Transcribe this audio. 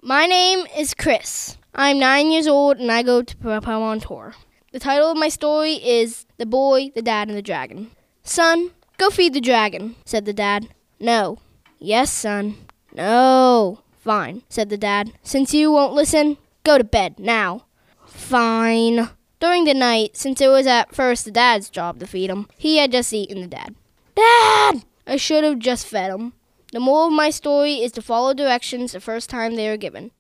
My name is Chris. I'm 9 years old and I go to Papa on tour. The title of my story is The Boy, the Dad, and the Dragon. Son, go feed the dragon, said the dad. No. Yes, son. No. Fine, said the dad. Since you won't listen, go to bed now. Fine. During the night, since it was at first the dad's job to feed him, he had just eaten the dad. Dad! I should have just fed him. The moral of my story is to follow directions the first time they are given.